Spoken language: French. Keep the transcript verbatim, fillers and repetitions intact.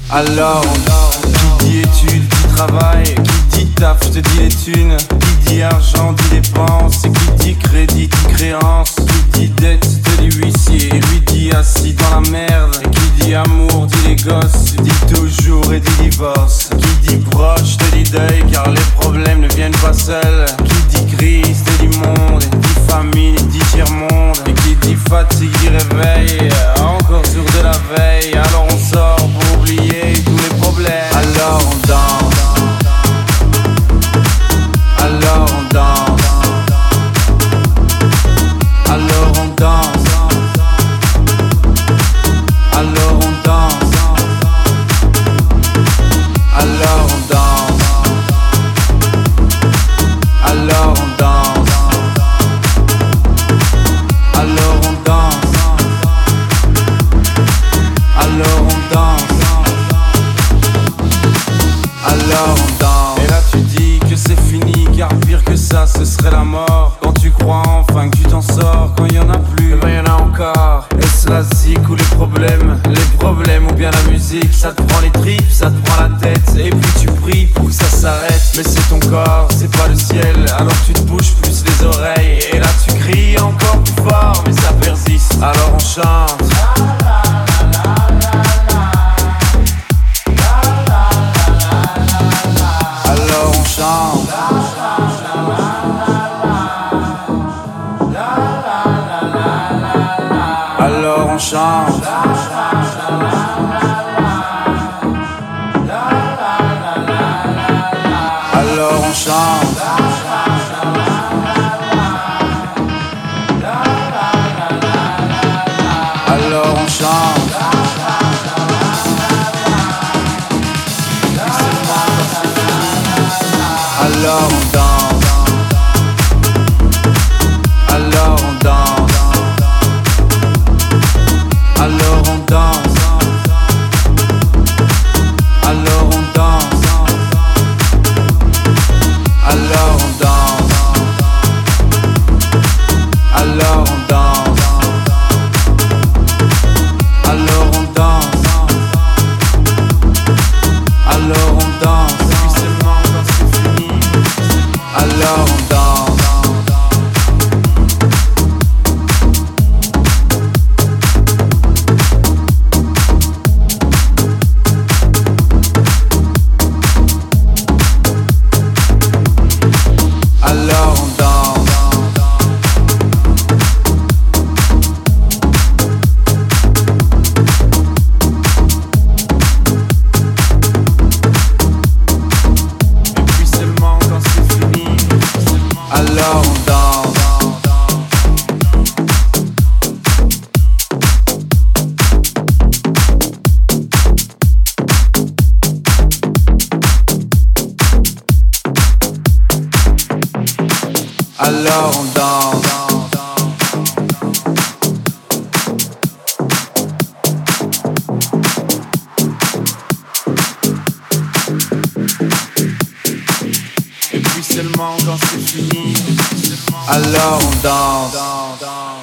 Alors, qui dit études, dit travail, qui dit taf, je te dis les thunes. Qui dit argent, dit dépenses, et qui dit crédit, dit créance. Qui dit dette, te dit huissier, lui dit assis dans la merde. Et qui dit amour, dit les gosses, dit toujours et dit divorce. Qui dit proche, te dit deuil, car les problèmes ne viennent pas seuls. Qui dit crise, te dit monde, et dit famine, dit tiers-monde. Et qui dit fatigue, dit réveil, encore sur de la veille. Alors on sort pour oublier tous les problèmes. Alors on danse, alors on danse, alors on danse, alors on danse, alors on danse, alors on danse, alors on danse, alors on danse. Alors on danse. Et là tu dis que c'est fini, car pire que ça ce serait la mort. Quand tu crois enfin que tu t'en sors, quand y en a plus, eh ben y en a encore. Est-ce la zik ou les problèmes? Les problèmes ou bien la musique? Ça te prend les tripes, ça te prend la tête. Et puis tu pries pour que ça s'arrête. Mais c'est ton corps, c'est pas le ciel. Alors tu te bouges plus les oreilles. Et là tu cries encore plus fort, mais ça persiste. Alors on chante. Alors on chante. Alors on chante. Alors on chante. Alors on chante. Alors on danse. Alors on danse. Alors on danse. Alors on danse. Alors on danse. Alors on danse. Alors on danse. Alors on danse. Puis seulement quand c'est fini. Alors on danse. Alors on danse. Et puis seulement quand c'est fini. Alors on danse. Alors on danse. Et puis seulement quand c'est fini. Alors on danse.